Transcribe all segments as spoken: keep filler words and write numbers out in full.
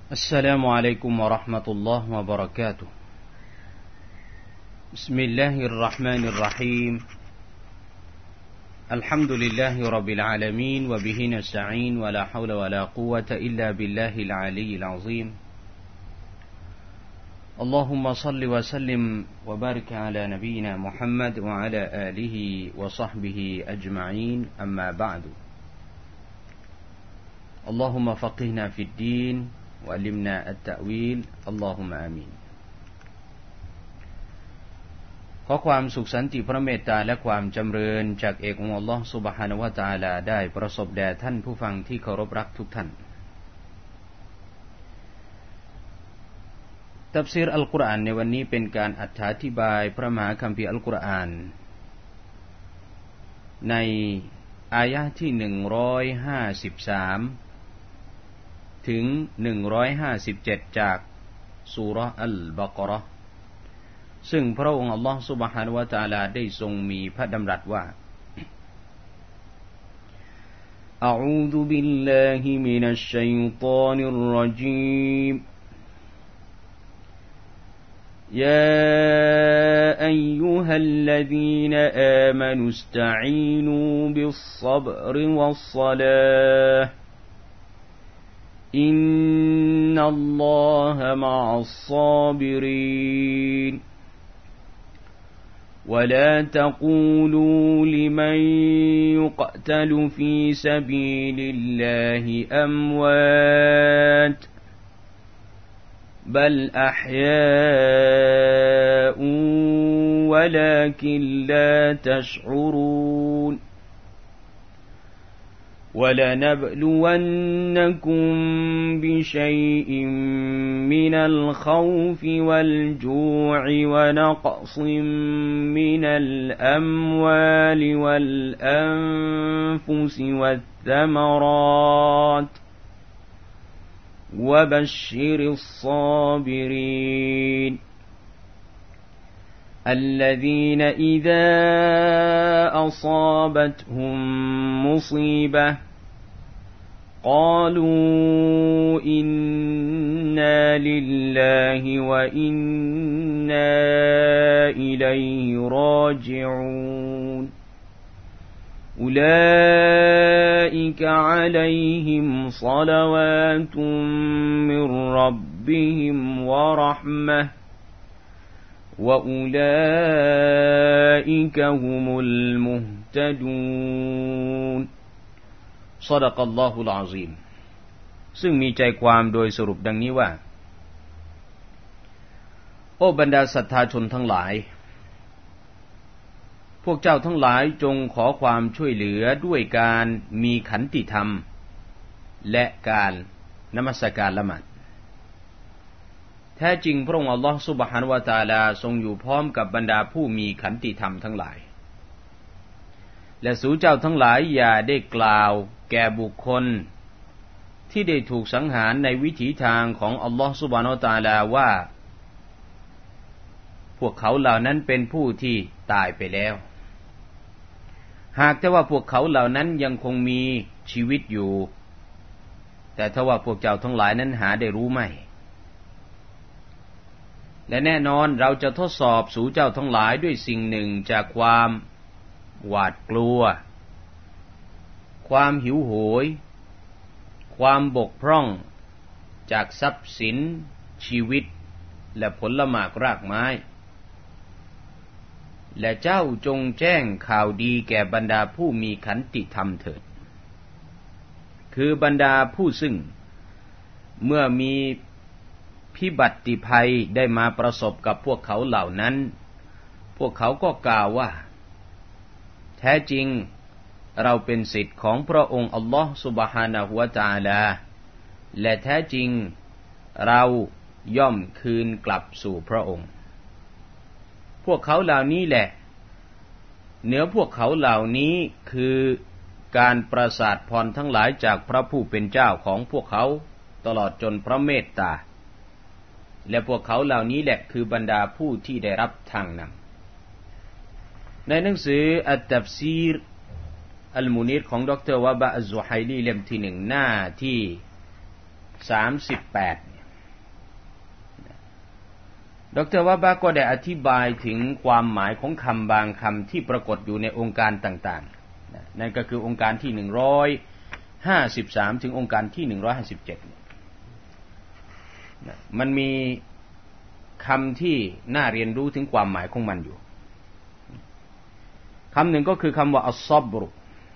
السلام عليكم ورحمة الله وبركاته بسم الله الرحمن الرحيم الحمد لله رب العالمين وبه نستعين ولا حول ولا قوة إلا بالله العلي العظيم اللهم صل وسلم وبارك على نبينا محمد وعلى آله وصحبه أجمعين أما بعد اللهم فقهنا في الدين وعلمنا التأويل اللهم آمينขอความสุขสันติพระเมตตาและความจำเริญจากเอกองค์อัลลอฮฺซุบฮานะฮูวะตะอาลาได้ประสบแด่ท่านผู้ฟังที่เคารพรักทุกท่านตัฟซีรอัลกุรอานในวันนี้เป็นการอธิบายพระมหาคัมภีร์อัลกุรอานในอายะห์ที่หนึ่งร้อยห้าสิบสามถึงหนึ่งร้อยห้าสิบเจ็ดจากซูเราะห์อัลบะเกาะเราะห์ซึ่งพระองค์อัลลอฮฺซุบฮานะฮูวะตะอาลาได้ทรงมีพระดำรัสว่าอะอูซุบิลลาฮิมินัชชัยฏอนิรเราะญีมيا أيها الذين آمنوا استعينوا بالصبر والصلاة إن الله مع الصابرين ولا تقولوا لمن يقتل في سبيل الله أموات بل أحياء ولكن لا تشعرون ولنبلونكم بشيء من الخوف والجوع ونقص من الأموال والأنفس والثمرات وبشر الصابرين الذين إذا أصابتهم مصيبة قالوا إنا لله وإنا إليه راجعون أولئك عليهم صلوات من ربهم ورحمة وأولئك هم المهتدون صدق الله العظيم ซึ่งมีใจความโดยสรุปดังนี้ว่าโอ้บรรดาศรัทธาชนทั้งหลายพวกเจ้าทั้งหลายจงขอความช่วยเหลือด้วยการมีขันติธรรมและการนมัสการละหมาดแท้จริงพระองค์อัลลอฮฺซุบฮานะฮูวะตะอาลาทรงอยู่พร้อมกับบรรดาผู้มีขันติธรรมทั้งหลายและสู่เจ้าทั้งหลายอย่าได้กล่าวแก่บุคคลที่ได้ถูกสังหารในวิถีทางของอัลลอฮฺซุบฮานะฮูวะตะอาลาว่าพวกเขาเหล่านั้นเป็นผู้ที่ตายไปแล้วหากแต่ว่าพวกเขาเหล่านั้นยังคงมีชีวิตอยู่แต่ถ้าว่าพวกเจ้าทั้งหลายนั้นหาได้รู้ไม่และแน่นอนเราจะทดสอบสู่เจ้าทั้งหลายด้วยสิ่งหนึ่งจากความหวาดกลัวความหิวโหยความบกพร่องจากทรัพย์สินชีวิตและผลหมากรากไม้และเจ้าจงแจ้งข่าวดีแก่บรรดาผู้มีขันติธรรมเถิดคือบรรดาผู้ซึ่งเมื่อมีพิบัติภัยได้มาประสบกับพวกเขาเหล่านั้นพวกเขาก็กล่าวว่าแท้จริงเราเป็นศิษย์ของพระองค์อัลลอฮฺซุบฮานะฮูวะตะอาลาและแท้จริงเราย่อมคืนกลับสู่พระองค์พวกเขาเหล่านี้แหละเหนือพวกเขาเหล่านี้คือการประสาทพรทั้งหลายจากพระผู้เป็นเจ้าของพวกเขาตลอดจนพระเมตตาและพวกเขาเหล่านี้แหละคือบรรดาผู้ที่ได้รับทางนำในหนังสืออัตตัฟซีร อัลมุนีรของดรวะบะอัซซุไฮลีเล่มที่หนึ่งหน้าที่สามสิบแปดเนี่ยดร.วะบะก็ได้อธิบายถึงความหมายของคำบางคำที่ปรากฏอยู่ในองค์การต่างๆนั่นก็คือองค์การที่หนึ่งร้อยห้าสิบสามถึงองค์การที่หนึ่งร้อยห้าสิบเจ็ดมันมีคำที่น่าเรียนรู้ถึงความหมายของมันอยู่คำหนึ่งก็คือคำว่าอัศซับรุ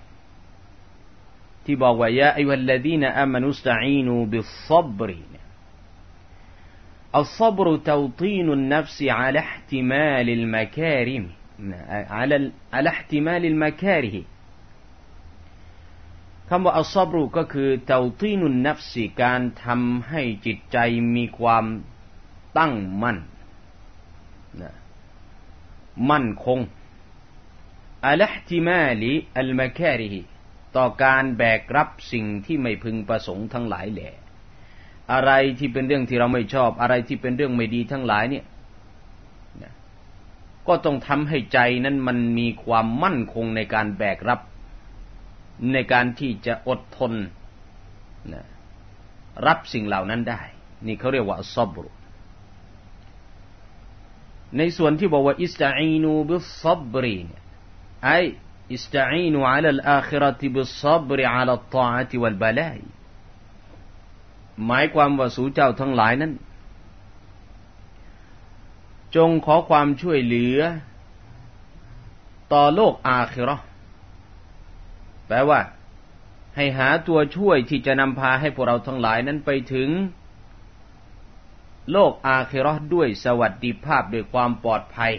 ที่บอกว่ายาอัยฮัลลซีนอามานุสตะอีนูบิศซับรอัศซับรุตาวตีนุนนัฟซอะลาอิห์ติมาลิลมะคาริมอะลาอะลาอิห์ติมาลิลมะคาริฮคำว่าอัศซับรุก็คือตาวตีนุนนัฟซการทำให้จิตใจมีความตั้งมั่นมั่นคงอะลาอิห์ติมาลิอัลมะคาริฮต่อการแบกรับสิ่งที่ไม่พึงประสงค์ทั้งหลายแหละอะไรที่เป็นเรื่องที่เราไม่ชอบอะไรที่เป็นเรื่องไม่ดีทั้งหลายเนี่ยก็ต้องทำให้ใจนั้นมันมีความมั่นคงในการแบกรับในการที่จะอดทนรับสิ่งเหล่านั้นได้นี่เขาเรียกว่าอัศซับรุในส่วนที่บอกว่าอิสตะอีนูบิศซับรเนี่ยไออิสตะอีนูอะลัลอาคิเราะติบิศซับรอะลัตฏออะติวัลบะลาหมายความว่าสู่เจ้าทั้งหลายนั้นจงขอความช่วยเหลือต่อโลกอาคิเราะห์แปลว่าให้หาตัวช่วยที่จะนำพาให้พวกเราทั้งหลายนั้นไปถึงโลกอาคิเราะห์ด้วยสวัสดิภาพด้วยความปลอดภัย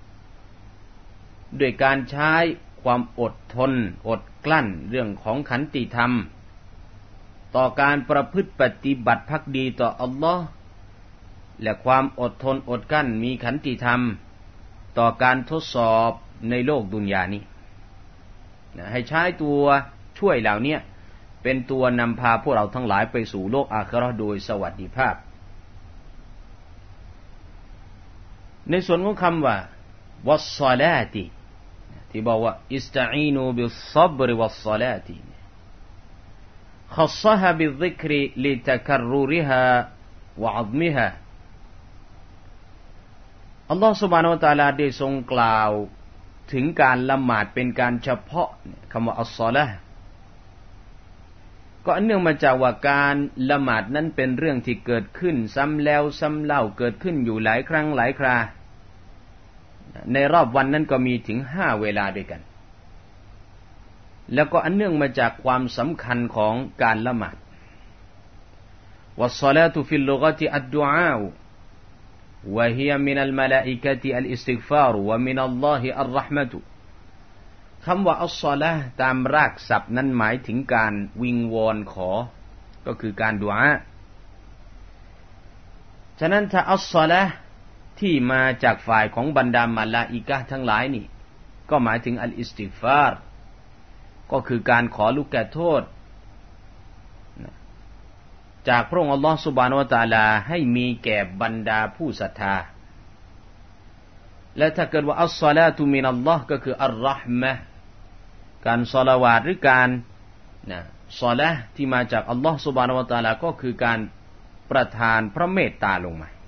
ด้วยการใช้ความอดทนอดกลั้นเรื่องของขันติธรรมต่อการประพฤติปฏิบัติภักดีต่ออัลลอฮ์และความอดทนอดกลั้นมีขันติธรรมต่อการทดสอบในโลกดุนยานี้ให้ใช้ตัวช่วยเหล่านี้เป็นตัวนำพาพวกเราทั้งหลายไปสู่โลกอาคิเราะห์โดยสวัสดิภาพในส่วนของคำว่าวัสศอลาติที่บอกว่าอิสตะอีนูบิศซับรวัสศอลาติخصها بالذكر لتكررها وعظمها อัลลอฮฺ سبحانه และ تعالى ได้ทรงกล่าวถึงการละหมาดเป็นการเฉพาะคำว่าอัศศอลาห์ก็เนื่องมาจากว่าการละหมาดนั้นเป็นเรื่องที่เกิดขึ้นซ้ำแล้วซ้ำเล่าเกิดขึ้นอยู่หลายครั้งหลายคราในรอบวันนั้นก็มีถึงห้าเวลาด้วยกันแล้วก็อันเนื่องมาจากความสำคัญของการละหมาดวัสศอลาตุฟิลลุกะติอัดดุอาอวะฮิยะมินัลมะลาอิกะติอัลอิสติฆฟารวะมินัลลอฮิอัรเราะห์มะตุคำว่าอัศศอลาห์ตามรากศัพท์นั้นหมายถึงการวิงวอนขอก็คือการดุอาฉะนั้นถ้าอัศศอลาห์ที่มาจากฝ่ายของบรรดามะลาอิกะฮ์ทั้งหลายนี่ก็หมายถึงอัลอิสติฆฟารก็คือการขอลูกแก่โทษจากพระองค์อัลลอฮฺซุบฮานะฮูวะตะอาลาให้มีแก่บรรดาผู้ศรัทธาและถ้าเกิดว่าอัศศอลาตุมินัลลอฮ์ก็คืออัรเราะห์มะห์การศอลาวาตหรือการนะศอลาห์ที่มาจากอัลลอฮฺซุบฮานะฮูวะตะอาลาก็คือการประทานพระเมตตาลงมา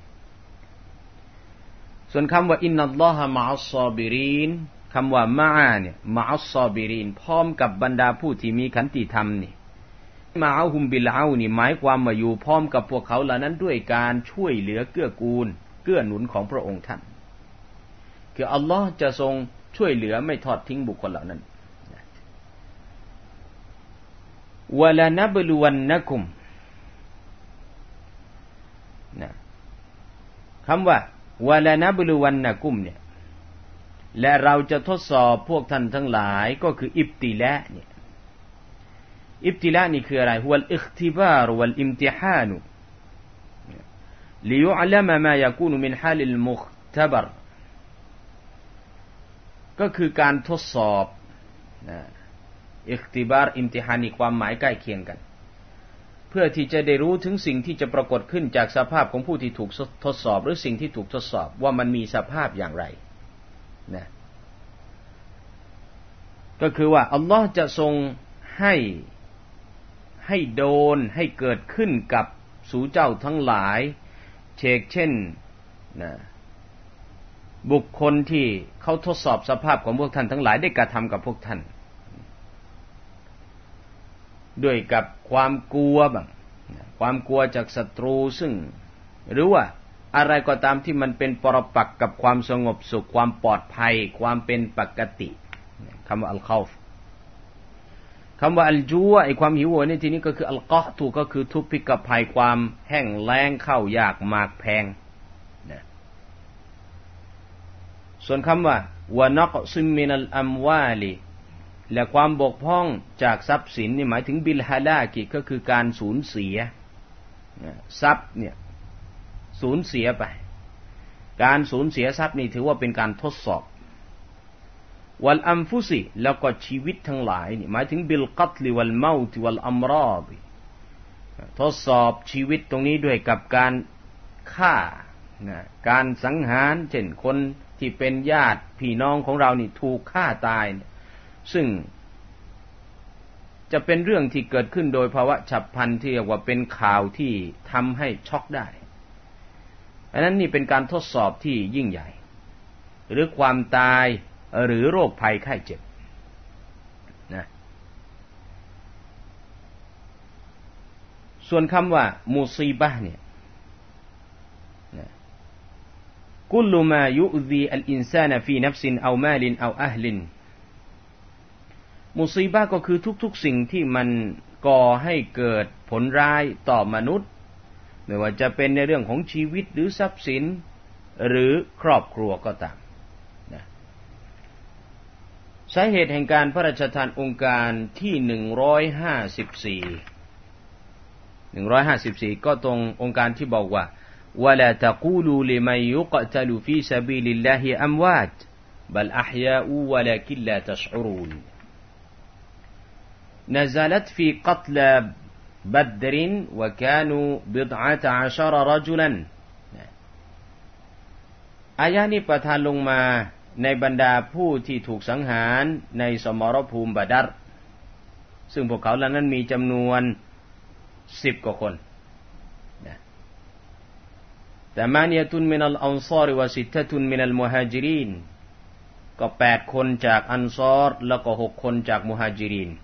ส่วนคำว่าอินนัลลอฮะมะอัศศอบิรีนคำว่ามะอาเนี่ยมะอัศศอบิรีนพร้อมกับบรรดาผู้ที่มีขันติธรรมนี่มะอะฮุมบิลเอานี่หมายความว่าอยู่พร้อมกับพวกเขาเหล่านั้นด้วยการช่วยเหลือเกื้อกูลเกื้อหนุนของพระองค์ท่านคืออัลลอฮ์จะทรงช่วยเหลือไม่ทอดทิ้งบุคคลเหล่านั้นวะลานับลุวันนะกุมนะคำว่าวะลานับลุวันนะกุมเนี่ยและเราจะทดสอบพวกท่านทั้งหลายก็คืออิบติลาเนี่ยอิบติลานี่คืออะไรฮุวัลอิคติบารุวัลอิมติฮานุลิยุอละมะมายักูนุมินฮาลิลมุคตะบรก็คือการทดสอบนะอิคติบาร์อิมติฮานี่ความหมายใกล้เคียงกันเพื่อที่จะได้รู้ถึงสิ่งที่จะปรากฏขึ้นจากสภาพของผู้ที่ถูกทดสอบหรือสิ่งที่ถูกทดสอบว่ามันมีสภาพอย่างไรนะก็คือว่าอัลลอฮ์จะทรงให้ให้โดนให้เกิดขึ้นกับสู่เจ้าทั้งหลายเชกเช่นนะบุคคลที่เขาทดสอบสภาพของพวกท่านทั้งหลายได้กระทำกับพวกท่านด้วยกับความกลัวบ้างความกลัวจากศัตรูซึ่งหรือว่าอะไรก็ตามที่มันเป็นปรปักษ์กับความสงบสุขความปลอดภัยความเป็นปกติคำว่าอัลคอฟคำว่าอัลจูไอความหิวโหยในที่นี้ก็คืออัลกอตูก็คือทุกข์พิกภัยความแห้งแล้งข้าวยากหมากแพงนะส่วนคำว่าวะนักซิมมินัลอัมวาลิและความบกพร่องจากทรัพย์สินนี่หมายถึงบิลฮาลากิก็คือการสูญเสียทรัพย์เนี่ยสูญเสียไปการสูญเสียทรัพย์นี่ถือว่าเป็นการทดสอบวัลอัมฟุซิแล้วก็ชีวิตทั้งหลายนี่หมายถึงบิลกัตลิวัลเมาติวัลอัมรอฎทดสอบชีวิตตรงนี้ด้วยกับการฆ่านะการสังหารเช่นคนที่เป็นญาติพี่น้องของเรานี่ถูกฆ่าตายซึ่งจะเป็นเรื่องที่เกิดขึ้นโดยภาวะฉับพลันที่เรียกว่าเป็นข่าวที่ทำให้ช็อกได้อันนั้นนี่เป็นการทดสอบที่ยิ่งใหญ่หรือความตายหรือโรคภัยไข้เจ็บนะส่วนคำว่ามุซีบะห์เนี่ยกุลมายุซีอัลอินซานฟีนัฟซินเอามาลินเอาอะฮลินมุซีบะห์ก็คือทุกๆสิ่งที่มันก่อให้เกิดผลร้ายต่อมนุษย์ไม่ว่าจะเป็นในเรื่องของชีวิตหรือทรัพย์สินหรือครอบครัวก็ตามนะสาเหตุแห่งการพระราชทานองค์การที่หนึ่งร้อยห้าสิบสี่ หนึ่งร้อยห้าสิบสี่ก็ตรงองค์การที่บอกว่าวะลาตะกูลูลิมัยยุกตะลุฟีซะบีลิลลาฮิอัมวาตบัลอะห์ยาอูวะลากินลาตัชዑรูนنزلت في قتل بدر وكانوا بضعة عشر رجلا อายะนี้ประทานลงมาในบรรดาผู้ที่ถูกสังหารในสมรภูมิบาดัรซึ่งพวกเขาเหล่านั้นมีจำนวนสิบกว่าคนแต่มานียตุนมินัลอันซอรวะสิตตะตุนมินัลมุฮาจิรินก็แปดคนจากอันซอรแล้วก็หกคนจากมุฮาจิริน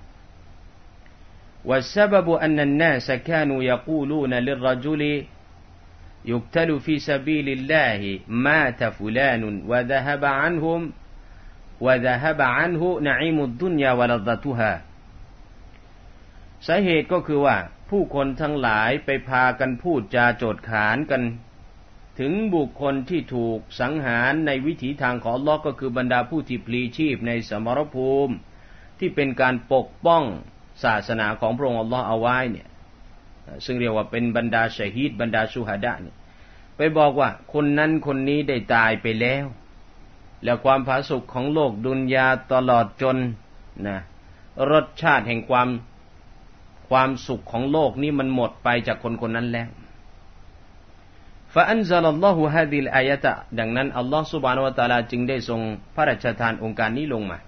والسبب أن الناس كانوا يقولون للرجل يقتل في سبيل الله مات فلان وذهب عنهم وذهب عنه نعيم الدنيا ولذتها สาเหตุก็คือว่าผู้คนทั้งหลายไปพากันพูดจาโจษขานกันถึงบุคคลที่ถูกสังหารในวิถีทางของอัลเลาะห์ก็คือบรรดาผู้ที่พลีชีพในสมรภูมิที่เป็นการปกป้องศาสนาของพระองค์อัลลอฮ์เอาไว้เนี่ยซึ่งเรียกว่าเป็นบรรดาชะฮีดบรรดาชูฮาดะห์เนี่ยไปบอกว่าคนนั้นคนนี้ได้ตายไปแล้วแล้วความผาสุกของโลกดุนยาตลอดจนนะรสชาติแห่งความความสุขของโลกนี้มันหมดไปจากคนคนนั้นแล้วฟะอันซะลัลลอฮุฮาซิลอายะตะดังนั้นอัลลอฮ์ซุบฮานะฮูวะตะอาลาจึงได้ทรงพระราชทานองค์การนี้ลงมา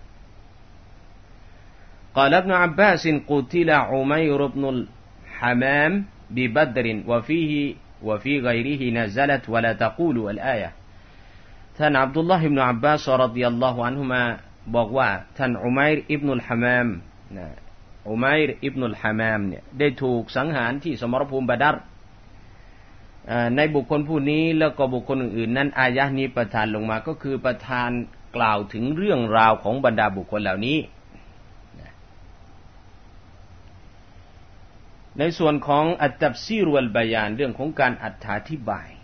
قال ابن عباس قتل عمير بن الحمام ببدر وفيه وفي غيره نزلت ولا تقولوا الآية ท่านอับดุลลอฮ์อิบนุอับบาสรฎิยัลลอฮุอันฮุมาบอกว่าท่านอุมัยรอิบนุลฮะมามนะอุมัยรอิบนุลฮะมามเนี่ยได้ถูกสังหารที่สมรภูมิบาดัรในบุคคลผู้นี้แล้วก็บุคคลอื่นๆนั้นอายะห์นี้ประทานลงมาก็คือประทานกล่าวถึงเรื่องราวของบรรดาบุคคลเหล่านี้ในส่วนของอัตตัฟซีรวัลบายานเรื่องของการอธิบาย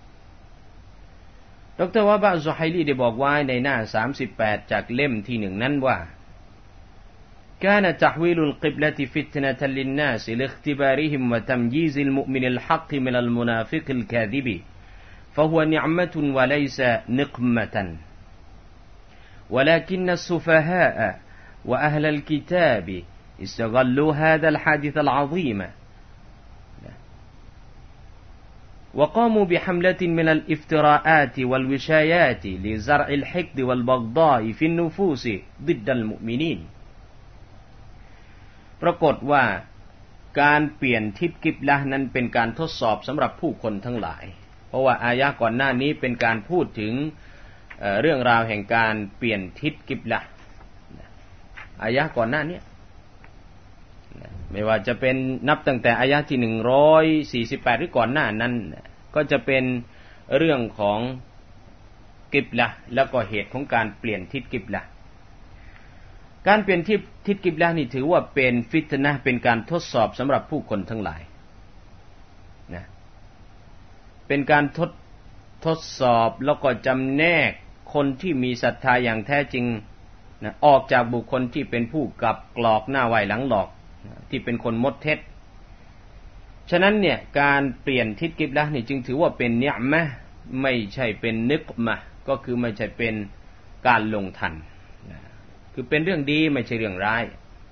ดร.วะบะซุไฮลีได้บอกไว้ในหน้าสามสิบแปดจากเล่มที่หนึ่งนั้นว่า كان تحويل القبلة فتنة للناس لاختبارهم وتمييز المؤمن الحق من المنافق الكاذب فهو نعمة وليس نقمة ولكن السفهاء وأهل الكتاب استغلوا هذا الحادث العظيم وقاموا بحملة من الافتراءات والوشايات لزرع الحقد والبغضاء في النفوس ضد المؤمنين ปรากฏว่าการเปลี่ยนทิศกิบละห์นั้นเป็นการทดสอบสำหรับผู้คนทั้งหลายเพราะว่าอายะห์ก่อนหน้านี้เป็นการพูดถึง เอ่อ เรื่องราวแห่งการเปลี่ยนทิศกิบละห์อายะห์ก่อนหน้านี้ไม่ว่าจะเป็นนับตั้งแต่อายะห์ที่หนึ่งร้อยสี่สิบแปดหรือก่อนหน้านั้นก็จะเป็นเรื่องของกิบละห์แล้วก็เหตุของการเปลี่ยนทิศกิบละห์การเปลี่ยนทิศทิศกิบละห์นี่ถือว่าเป็นฟิตนะห์เป็นการทดสอบสำหรับผู้คนทั้งหลายนะเป็นการทดทดสอบแล้วก็จำแนกคนที่มีศรัทธาอย่างแท้จริงนะออกจากบุคคลที่เป็นผู้กลับกรอกหน้าไหวหลังหลอกนะที่เป็นคนมดเท็จฉะนั้นเนี่ยการเปลี่ยนทิศกิบละห์นี่จึงถือว่าเป็นเนียมะห์ไม่ใช่เป็นนิกมะห์ก็คือไม่ใช่เป็นการลงทันนะคือเป็นเรื่องดีไม่ใช่เรื่องร้า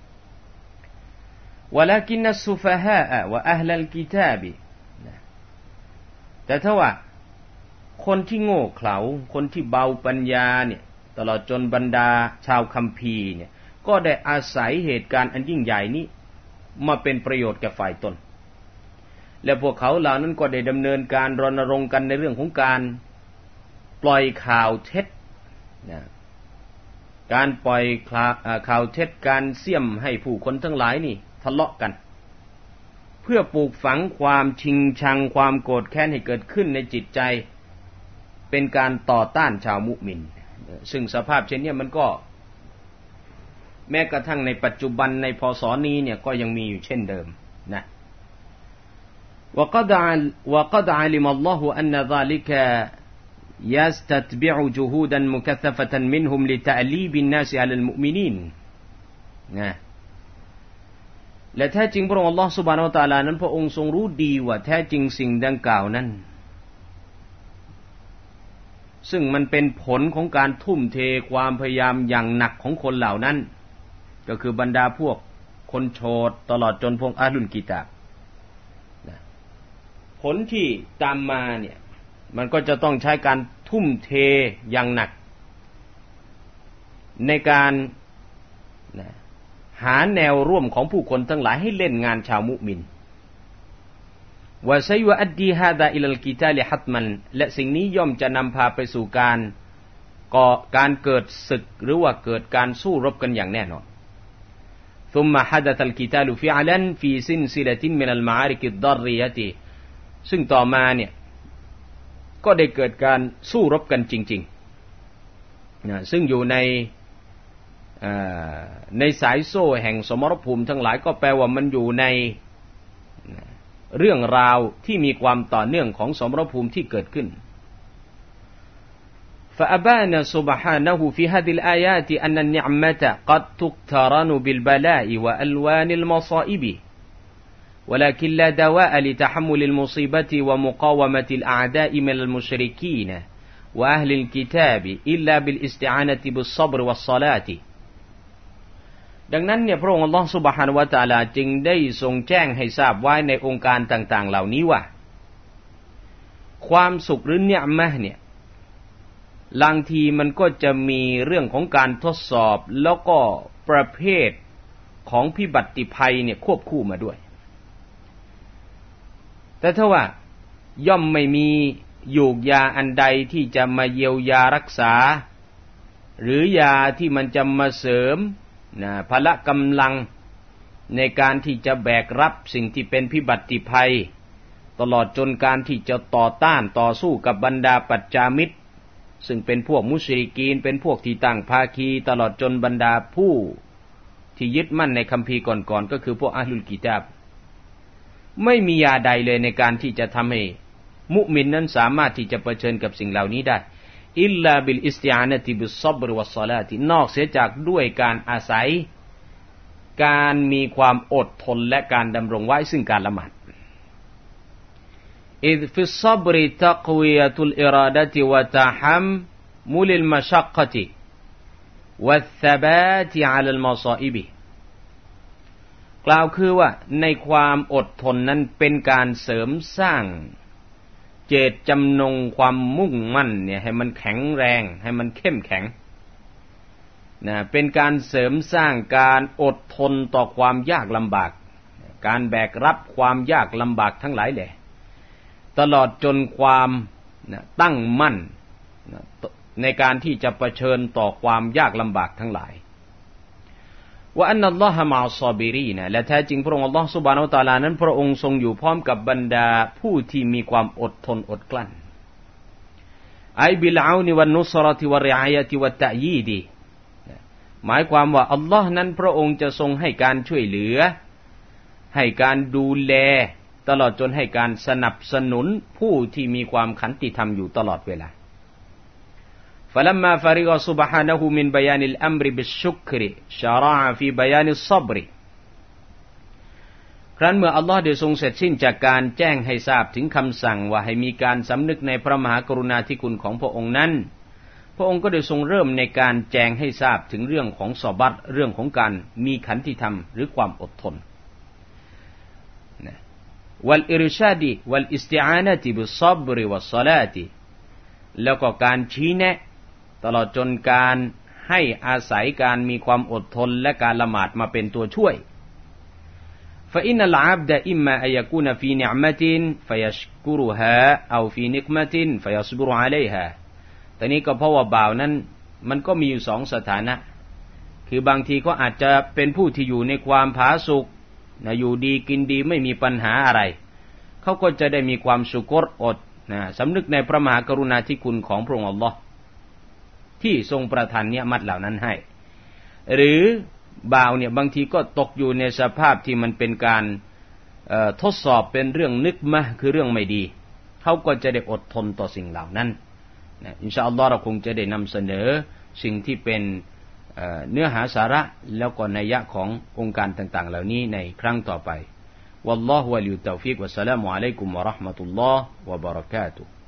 ยวะลากินนัสซุฟะฮาอะวะอะห์ลัลกิตาบนะแต่ถ้าว่าคนที่โง่เขลาคนที่เบาปัญญาเนี่ยตลอดจนบรรดาชาวคัมภีร์เนี่ยก็ได้อาศัยเหตุการณ์อันยิ่งใหญ่นี้มาเป็นประโยชน์แก่ฝ่ายตนและพวกเขาเหล่านั้นก็ได้ดำเนินการรณรงค์กันในเรื่องของการปล่อยข่าวเท็จนะการปล่อยข่าวเท็จการเสี่ยมให้ผู้คนทั้งหลายนี่ทะเลาะกันเพื่อปลูกฝังความชิงชังความโกรธแค้นให้เกิดขึ้นในจิตใจเป็นการต่อต้านชาวมุมินซึ่งสภาพเช่นนี้มันก็แม้กระทั่งในปัจจุบันในพศนี้เนี่ยก็ยังมีอยู่เช่นเดิมนะ وقد وقد علم الله أن ذلك يستتبع جهودا مكثفة منهم لتأليب الناس على المؤمنين นะและแท้จริงพระองค์อัลเลาะห์ซุบฮานะฮูวะตะอาลานั้นพระองค์ทรงรู้ดีว่าแท้จริงสิ่งดังกล่าวนั้นซึ่งมันเป็นผลของการทุ่มเทความพยายามอย่างหนักของคนเหล่านั้นก็คือบรรดาพวกคนโฉดตลอดจนพวกอะห์ลุลกิตาบผลที่ตามมาเนี่ยมันก็จะต้องใช้การทุ่มเทอย่างหนักในการนะหาแนวร่วมของผู้คนทั้งหลายให้เล่นงานชาวมุมินวะซัยอัดดีฮาดาอิลัลกิตาลิฮัตมันและสิ่งนี้ย่อมจะนำพาไปสู่การก่อการเกิดศึกหรือว่าเกิดการสู้รบกันอย่างแน่นอน ثم حدث القتال فعلا في سلسلة من المعارك الضارية ซึ่งต่อมาเนี่ยก็ได้เกิดการสู้รบกันจริงๆนะซึ่งอยู่ในในสายโซ่แห่งสมรภูมิทั้งหลายก็แปลว่ามันอยู่ในเรื่องราวที่มีความต่อเนื่องของสมรภูมิที่เกิดขึ้น فأبان سبحانه في هذه الآيات أن النعمة قد تقترن بالبلاء وألوان المصائب ولكن لا دواء لتحمل المصيبة ومقاومة الأعداء من المشركين وأهل الكتاب إلا بالاستعانة بالصبر والصلاةดังนั้นเนี่ยพระองค์อัลเลาะห์ซุบฮานะฮูวะตะอาลาจึงได้ทรงแจ้งให้ทราบไว้ในองค์การต่างๆเหล่านี้ว่าความสุขหรือเนียมะห์เนี่ยบางทีมันก็จะมีเรื่องของการทดสอบแล้วก็ประเภทของพิบัติภัยเนี่ยควบคู่มาด้วยแต่ถ้าว่าย่อมไม่มียูกยาอันใดที่จะมาเยียวยารักษาหรือยาที่มันจะมาเสริมนะพละกำลังในการที่จะแบกรับสิ่งที่เป็นพิบัติภัยตลอดจนการที่จะต่อต้านต่อสู้กับบรรดาปัจจามิตรซึ่งเป็นพวกมุชริกีนเป็นพวกที่ตั้งภาคีตลอดจนบรรดาผู้ที่ยึดมั่นในคัมภีร์ก่อนๆก็คือพวกอะห์ลุลกิตาบไม่มียาใดเลยในการที่จะทำให้มุมินนั้นสามารถที่จะเผชิญกับสิ่งเหล่านี้ได้อิลลาบิลอิสติอานะติบิศศบรวัศศอลาตินอกเสียจากด้วยการอาศัยการมีความอดทนและการดำรงไว้ซึ่งการละหมาดอิซฟิศศบรตักวียะตุลอิราดะติวะตะฮัมมุลิลมะชักกะติวัศบาติอะลัลมะศออิบิกล่าวคือว่าในความอดทนนั้นเป็นการเสริมสร้างเจตจำนงความมุ่งมั่นเนี่ยให้มันแข็งแรงให้มันเข้มแข็งนะเป็นการเสริมสร้างการอดทนต่อความยากลำบากการแบกรับความยากลำบากทั้งหลายแหละตตลอดจนความตั้งมั่นในการที่จะเผชิญต่อความยากลำบากทั้งหลายว่าอันนัลลอฮะมะอัศศอบิรีนและแท้จริงพระองค์อัลลอฮฺซุบฮานะฮูวะตะอาลานั้นพระองค์ทรงอยู่พร้อมกับบรรดาผู้ที่มีความอดทนอดกลั้นไอบิลเอานิวันนุศเราะติวะริอายะติวัตตะยีดีหมายความว่าอัลลอฮ์นั้นพระองค์จะทรงให้การช่วยเหลือให้การดูแลตลอดจนให้การสนับสนุนผู้ที่มีความขันติธรรมอยู่ตลอดเวลาفلما فرغ سبحانه من بيان الأمر بالشكر شرع في بيان الصبر ครั้นเมื่ออัลลอฮ์ได้ทรงเสร็จสิ้นจากการแจ้งให้ทราบถึงคำสั่งว่าให้มีการสำนึกในพระมหากรุณาธิคุณของพระองค์นั้นพระองค์ก็ได้ทรงเริ่มในการแจ้งให้ทราบถึงเรื่องของซอบัตเรื่องของการมีขันติธรรมหรือความอดทนวัลอิรชาดีวัลอิสติอานะติบิศอบริวัสศอลาติแล้วก็การชี้แนะตลอดจนการให้อาศัยการมีความอดทนและการละหมาดมาเป็นตัวช่วย فإن العبد إما أن يكون في نعمة فيشكرها أو في نقمة فيصبر عليها แต่นี้ก็เพราะว่าบ่าวนั้นมันก็มีอยู่สองสถานะคือบางทีก็อาจจะเป็นผู้ที่อยู่ในความผาสุกนะอยู่ดีกินดีไม่มีปัญหาอะไรเขาก็จะได้มีความสุกรอดนะสำนึกในพระมหากรุณาธิคุณของพระองค์อัลลอฮ์ที่ทรงประทานเนียมัตเหล่านั้นให้หรือบ่าวเนี่ยบางทีก็ตกอยู่ในสภาพที่มันเป็นการทดสอบเป็นเรื่องนึกมะคือเรื่องไม่ดีเขาก็จะได้อดทนต่อสิ่งเหล่านั้นนะอินชาอัลลอฮ์เราคงจะได้นำเสนอสิ่งที่เป็นเนื้อหาสาระแล้วก็นัยยะขององค์การต่างๆเหล่านี้ในครั้งต่อไปวัลลอฮุวะลิยุตตอฟิกวัสสลามุอะลัยกุมวะเราะห์มะตุลลอฮ์วะบะเราะกาตุฮ์